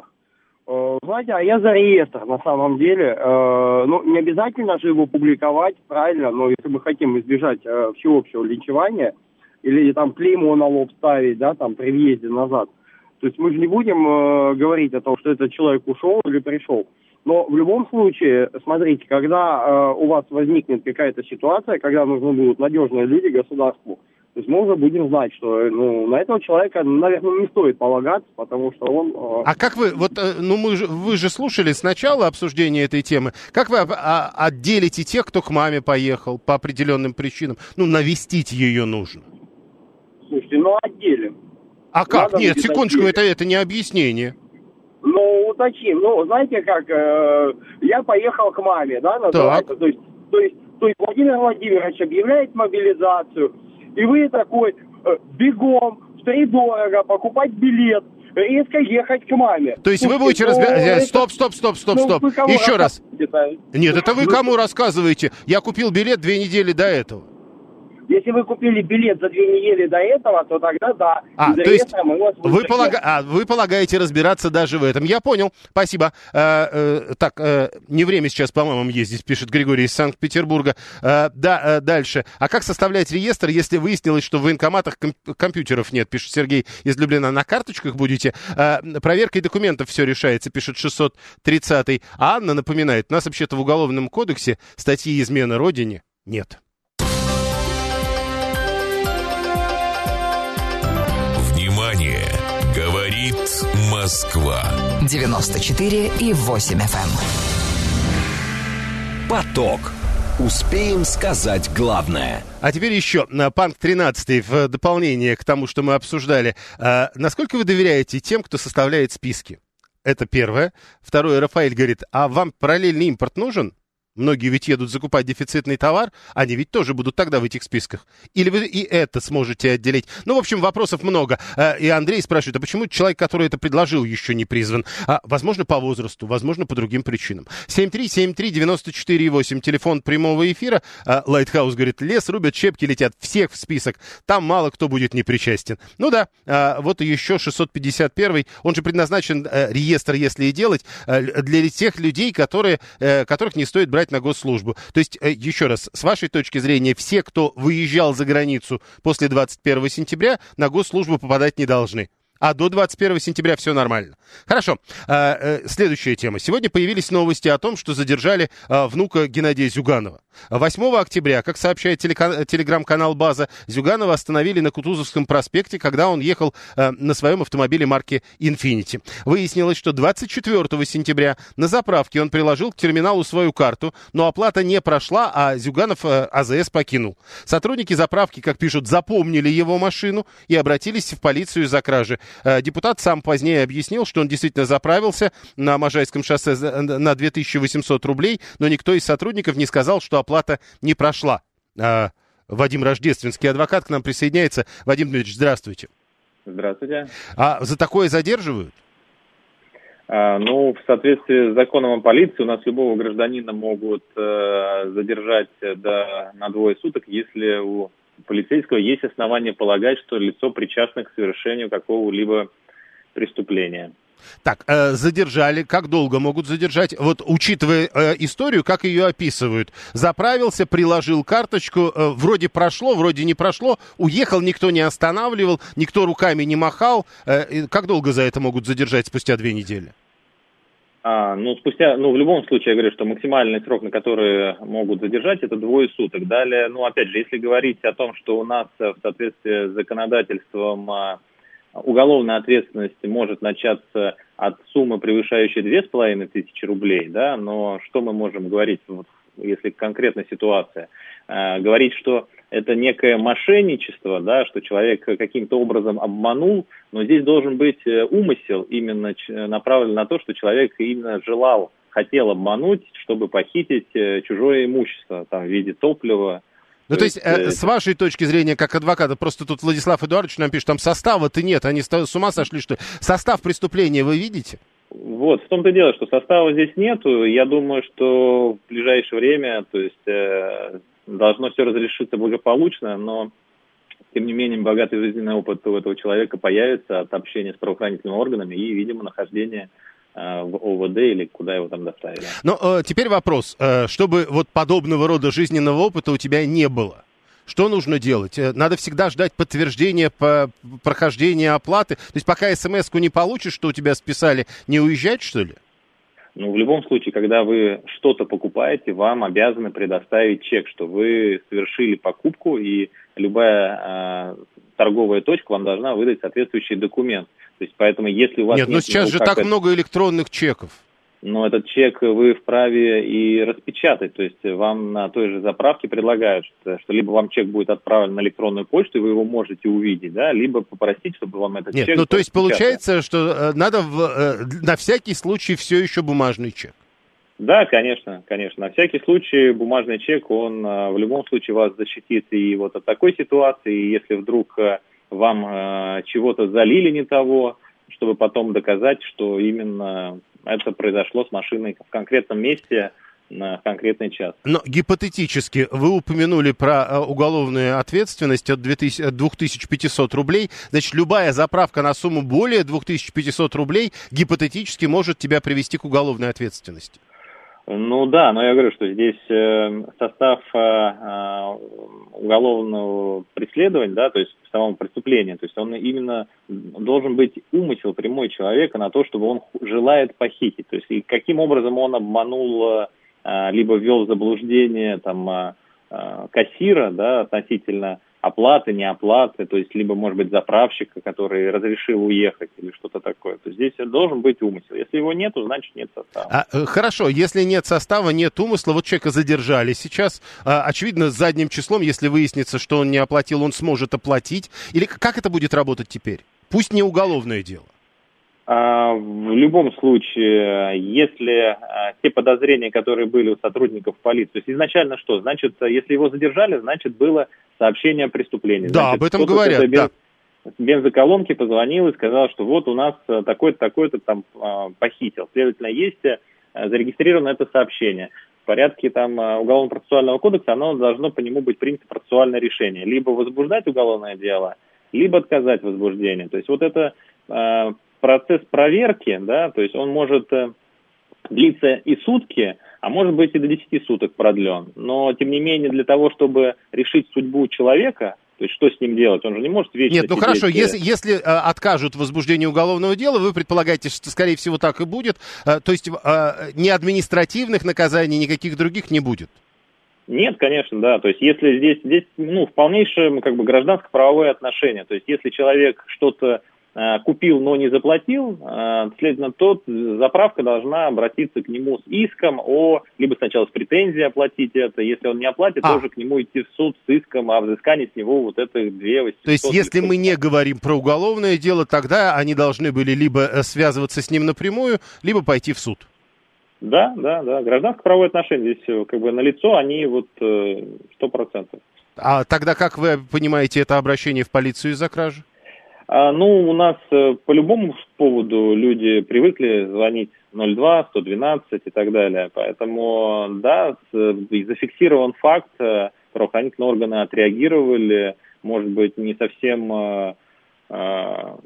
Э, знаете, а я за реестр на самом деле. Э, ну, не обязательно же его публиковать, правильно, но если мы хотим избежать э, всеобщего линчевания, или там клеймо на лоб ставить, да, там при въезде назад. То есть мы же не будем э, говорить о том, что этот человек ушел или пришел. Но в любом случае, смотрите, когда э, у вас возникнет какая-то ситуация, когда нужны будут надежные люди государству, то есть мы уже будем знать, что ну, на этого человека, наверное, не стоит полагаться, потому что он... Э... А как вы, вот, ну мы же, вы же слушали сначала обсуждение этой темы, как вы а, отделите тех, кто к маме поехал по определенным причинам? Ну, навестить ее нужно. Слушайте, ну отделим. А как? Надо Нет, секундочку, это, это не объяснение. Ну, уточним. Ну, знаете как, э, я поехал к маме, да, называется. То есть, то, есть, то есть Владимир Владимирович объявляет мобилизацию, и вы такой э, бегом, втридорого, покупать билет, резко ехать к маме. То есть Слушайте, вы будете разбирать... Ну, стоп, стоп, стоп, стоп, стоп. Ну, еще раз. Нет, это вы кому рассказываете? Я купил билет две недели до этого. Если вы купили билет за две недели до этого, то тогда да. А, то есть вы, полага... а, вы полагаете разбираться даже в этом. Я понял, спасибо. А, э, так, э, не время сейчас по мамам ездить, пишет Григорий из Санкт-Петербурга. А, да, а, дальше. А как составлять реестр, если выяснилось, что в военкоматах ком- компьютеров нет, пишет Сергей из Люблина. На карточках будете? А, проверкой документов все решается, пишет шестьсот тридцатый. А Анна напоминает, у нас вообще-то в Уголовном кодексе статьи «Измена Родине» нет. Говорит Москва. девяносто четыре и восемь эф эм. Поток. Успеем сказать главное. А теперь еще, Панк тринадцатый, в дополнение к тому, что мы обсуждали. А, насколько вы доверяете тем, кто составляет списки? Это первое. Второе, Рафаэль говорит, а вам параллельный импорт нужен? Многие ведь едут закупать дефицитный товар, они ведь тоже будут тогда в этих списках. Или вы и это сможете отделить? Ну, в общем, вопросов много. И Андрей спрашивает, а почему человек, который это предложил, еще не призван? А, возможно, по возрасту, возможно, по другим причинам. семь три семь три девяносто четыре восемь, телефон прямого эфира. Лайтхаус говорит, лес рубят, щепки летят, всех в список. Там мало кто будет непричастен. Ну да, а, вот еще шестьсот пятьдесят первый, он же предназначен, а, реестр, если и делать, а, для тех людей, которые, а, которых не стоит брать на госслужбу. То есть, еще раз, с вашей точки зрения, все, кто выезжал за границу после двадцать первого сентября, на госслужбу попадать не должны. А до двадцать первого сентября все нормально. Хорошо. Следующая тема. Сегодня появились новости о том, что задержали внука Геннадия Зюганова. восьмого октября, как сообщает телеграм-канал «База», Зюганова остановили на Кутузовском проспекте, когда он ехал на своем автомобиле марки «Инфинити». Выяснилось, что двадцать четвёртого сентября на заправке он приложил к терминалу свою карту, но оплата не прошла, а Зюганов АЗС покинул. Сотрудники заправки, как пишут, запомнили его машину и обратились в полицию за кражи. Депутат сам позднее объяснил, что он действительно заправился на Можайском шоссе на две тысячи восемьсот рублей, но никто из сотрудников не сказал, что оплата не прошла. А, Вадим Рождественский, адвокат, к нам присоединяется. Вадим Дмитриевич, здравствуйте. Здравствуйте. А за такое задерживают? А, ну, в соответствии с законом о полиции у нас любого гражданина могут э, задержать до, на двое суток, если у полицейского есть основания полагать, что лицо причастно к совершению какого-либо преступления. Так, э, задержали. Как долго могут задержать? Вот, учитывая э, историю, как ее описывают. Заправился, приложил карточку, э, вроде прошло, вроде не прошло, уехал, никто не останавливал, никто руками не махал. Э, как долго за это могут задержать спустя две недели? А, ну, спустя, ну, в любом случае, я говорю, что максимальный срок, на который могут задержать, это двое суток. Далее, ну, опять же, если говорить о том, что у нас в соответствии с законодательством уголовная ответственность может начаться от суммы, превышающей две с половиной тысячи рублей, да, но что мы можем говорить, вот, если конкретная ситуация? Э, говорить, что это некое мошенничество, да, что человек каким-то образом обманул, но здесь должен быть умысел именно направлен на то, что человек именно желал, хотел обмануть, чтобы похитить чужое имущество, там, в виде топлива. Ну, то, то есть, э, с вашей точки зрения, как адвоката, просто тут Владислав Эдуардович нам пишет, там состава-то нет, они с ума сошли, что ли? Состав преступления вы видите? Вот, в том-то и дело, что состава здесь нету. Я думаю, что в ближайшее время, то есть, э, должно все разрешиться благополучно, но, тем не менее, богатый жизненный опыт у этого человека появится от общения с правоохранительными органами и, видимо, нахождения в ОВД или куда его там доставили. Но э, теперь вопрос. Э, чтобы вот подобного рода жизненного опыта у тебя не было, что нужно делать? Э, надо всегда ждать подтверждения по прохождения оплаты? То есть пока смс-ку не получишь, что у тебя списали, не уезжать, что ли? Ну, в любом случае, когда вы что-то покупаете, вам обязаны предоставить чек, что вы совершили покупку, и любая э, торговая точка вам должна выдать соответствующий документ. То есть, поэтому, если у вас нет, нет... ну сейчас же так это... много электронных чеков. Но этот чек вы вправе и распечатать. То есть, вам на той же заправке предлагают, что, что либо вам чек будет отправлен на электронную почту, и вы его можете увидеть, да, либо попросить, чтобы вам этот нет, чек... Нет, ну то есть, получается, что э, надо в, э, на всякий случай все еще бумажный чек. Да, конечно, конечно. На всякий случай бумажный чек, он э, в любом случае вас защитит и вот от такой ситуации, и если вдруг... Э, вам э, чего-то залили не того, чтобы потом доказать, что именно это произошло с машиной в конкретном месте на конкретный час. Но гипотетически вы упомянули про э, уголовную ответственность от две тысячи пятьсот рублей. Значит, любая заправка на сумму более две тысячи пятьсот рублей гипотетически может тебя привести к уголовной ответственности. Ну да, но я говорю, что здесь э, состав э, уголовного преследования, да, то есть самого преступления, то есть он именно должен быть умысел прямой человека на то, чтобы он желает похитить. То есть и каким образом он обманул, э, либо ввел в заблуждение там, э, кассира, да, относительно оплаты, не оплаты, то есть либо, может быть, заправщика, который разрешил уехать или что-то такое. То есть здесь должен быть умысел. Если его нету, значит нет состава. А, хорошо, если нет состава, нет умысла, вот человека задержали сейчас, а, очевидно, с задним числом, если выяснится, что он не оплатил, он сможет оплатить. Или как это будет работать теперь? Пусть не уголовное дело. В любом случае, если те подозрения, которые были у сотрудников полиции, то есть изначально что? Значит, если его задержали, значит, было сообщение о преступлении. Да, значит, об этом говорят, с бен... да. С бензоколонки позвонил и сказал, что вот у нас такой-то, такой-то там похитил. Следовательно, есть зарегистрировано это сообщение. В порядке там Уголовно-процессуального кодекса оно должно по нему быть принято процессуальное решение. Либо возбуждать уголовное дело, либо отказать в возбуждении. То есть вот это... процесс проверки, да, то есть он может э, длиться и сутки, а может быть и до десяти суток продлен. Но, тем не менее, для того, чтобы решить судьбу человека, то есть что с ним делать, он же не может вечно Нет, ну сидеть. хорошо, если, если э, откажут в возбуждении уголовного дела, вы предполагаете, что, скорее всего, так и будет, э, то есть э, ни административных наказаний, никаких других не будет? Нет, конечно, да. То есть если здесь, здесь ну, в полнейшем как бы гражданско-правовое отношение. То есть если человек что-то купил, но не заплатил, следовательно, тот, заправка должна обратиться к нему с иском о, либо сначала с претензией оплатить это, если он не оплатит, а. тоже к нему идти в суд с иском о взыскании с него вот этих две тысячи восемьсот. То есть, если мы не говорим про уголовное дело, тогда они должны были либо связываться с ним напрямую, либо пойти в суд. Да, да, да. Гражданско-правовые отношения здесь как бы налицо, они вот сто процентов. А тогда как вы понимаете это обращение в полицию из-за кражи? А, ну, у нас э, по любому поводу люди привыкли звонить ноль два, сто двенадцать и так далее. Поэтому, да, с, зафиксирован факт, э, правоохранительные органы отреагировали, может быть, не совсем э, э,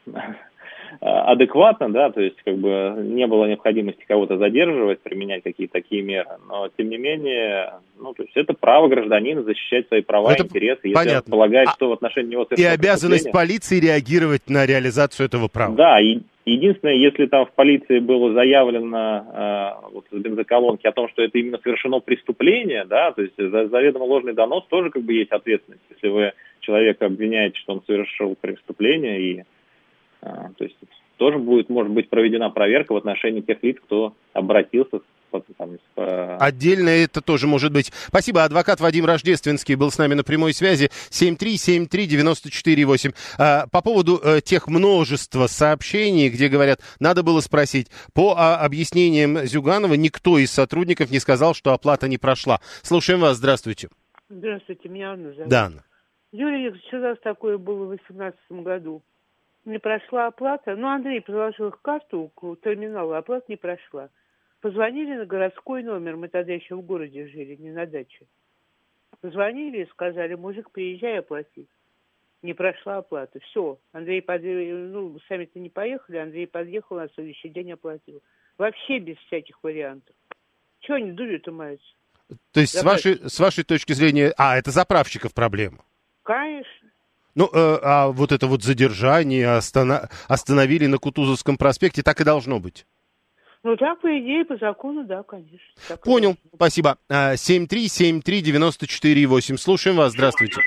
адекватно, да, то есть как бы не было необходимости кого-то задерживать, применять какие-то такие меры, но тем не менее, ну, то есть это право гражданина защищать свои права и интересы, если понятно. Он полагает, что в отношении него... И обязанность полиции реагировать на реализацию этого права. Да, и единственное, если там в полиции было заявлено э, вот, с бензоколонки о том, что это именно совершено преступление, да, то есть за заведомо ложный донос тоже как бы есть ответственность, если вы человека обвиняете, что он совершил преступление и То есть тоже будет, может быть, проведена проверка в отношении тех лиц, кто обратился с, там, с... Отдельно это тоже может быть. Спасибо. Адвокат Вадим Рождественский был с нами на прямой связи. семь три семь три девять четыре восемь. А, по поводу а, тех множества сообщений, где говорят, надо было спросить. По а, объяснениям Зюганова, никто из сотрудников не сказал, что оплата не прошла. Слушаем вас. Здравствуйте. Здравствуйте, меня Анна зовут. Да, Анна. Юрий, еще раз такое было в восемнадцатом году. Не прошла оплата. Ну, Андрей приложил карту к терминалу, оплата не прошла. Позвонили на городской номер, мы тогда еще в городе жили, не на даче. Позвонили и сказали, мужик, приезжай оплати. Не прошла оплата. Все, Андрей подъехал, ну, сами-то не поехали, Андрей подъехал, на следующий день оплатил. Вообще без всяких вариантов. Чего они дурью-то маются? То есть с вашей, с вашей точки зрения, а, это заправщиков проблема? Конечно. Ну, э, а вот это вот задержание остана- остановили на Кутузовском проспекте, так и должно быть? Ну, так, по идее, по закону, да, конечно. Так Понял, спасибо. семь три семь три девять четыре восемь. Слушаем вас, здравствуйте.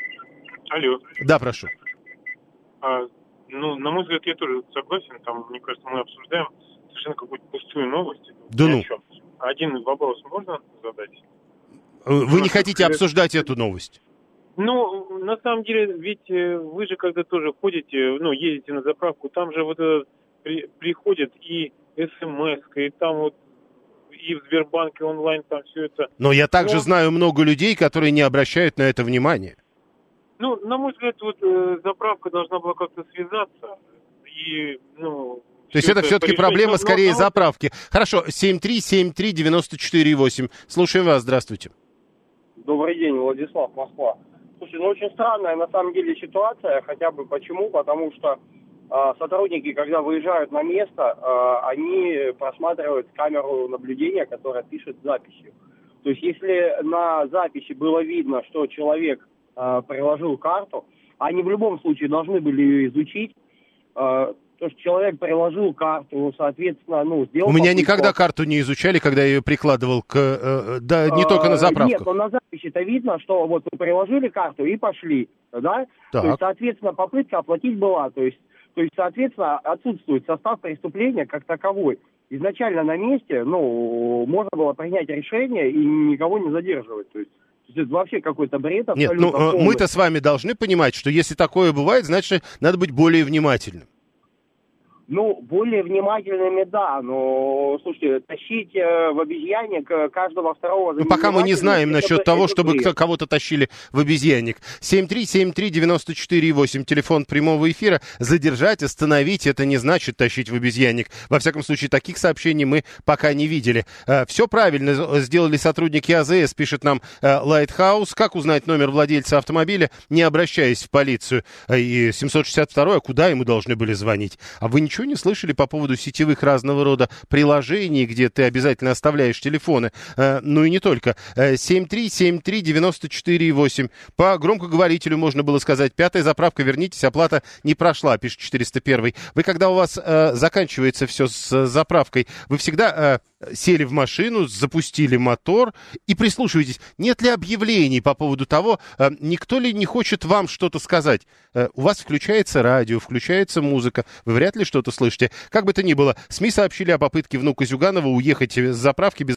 Алло. Да, прошу. А, ну, на мой взгляд, я тоже согласен. Там, мне кажется, мы обсуждаем совершенно какую-то пустую новость. Да ну. Один вопрос можно задать? Вы ну, не хотите сказать... обсуждать эту новость? Ну, на самом деле, ведь вы же когда тоже ходите, ну, ездите на заправку, там же вот это при, приходит и СМС, и там вот и в Сбербанке онлайн там все это. Но я также Но... знаю много людей, которые не обращают на это внимания. Ну, на мой взгляд, вот э, заправка должна была как-то связаться и, ну... То есть это, это все-таки проблема но, скорее но... заправки. Хорошо, семь три семь три девять четыре восемь. Слушаем вас, здравствуйте. Добрый день, Владислав, Москва. Слушай, ну очень странная на самом деле ситуация, хотя бы почему? Потому что э, сотрудники, когда выезжают на место, э, они просматривают камеру наблюдения, которая пишет записью. То есть если на записи было видно, что человек э, приложил карту, они в любом случае должны были ее изучить, э, то, что человек приложил карту, соответственно, ну, сделал... У меня попытку... никогда карту не изучали, когда я ее прикладывал к... Э, да, не а, только на заправку. Нет, но на записи-то видно, что вот вы приложили карту и пошли, да? Так. То есть, соответственно, попытка оплатить была, то есть, то есть, соответственно, отсутствует состав преступления как таковой. Изначально на месте, ну, можно было принять решение и никого не задерживать, то есть... Это вообще какой-то бред абсолютно. Нет, ну, полный. Мы-то с вами должны понимать, что если такое бывает, значит, надо быть более внимательным. Ну, более внимательными, да, но, слушайте, тащить э, в обезьянник каждого второго... Ну, пока мы не знаем насчет это, того, это чтобы бред. Кого-то тащили в обезьянник. семь три семь три девять четыре восемь, телефон прямого эфира. Задержать, остановить, это не значит тащить в обезьянник. Во всяком случае, таких сообщений мы пока не видели. Э, все правильно сделали сотрудники АЗС, пишет нам э, Лайтхаус. Как узнать номер владельца автомобиля, не обращаясь в полицию? Э, и семьсот шестьдесят два, а куда ему должны были звонить? А вы ничего не слышали по поводу сетевых разного рода приложений, где ты обязательно оставляешь телефоны? Э, ну и не только. Э, семь три семь три девять четыре восемь. По громкоговорителю можно было сказать: пятая заправка, вернитесь, оплата не прошла, пишет четыреста один. Вы, когда у вас э, заканчивается все с заправкой, вы всегда э, сели в машину, запустили мотор и прислушиваетесь, нет ли объявлений по поводу того, э, никто ли не хочет вам что-то сказать. Э, у вас включается радио, включается музыка, вы вряд ли что-то слышите. Как бы то ни было, СМИ сообщили о попытке внука Зюганова уехать с заправки без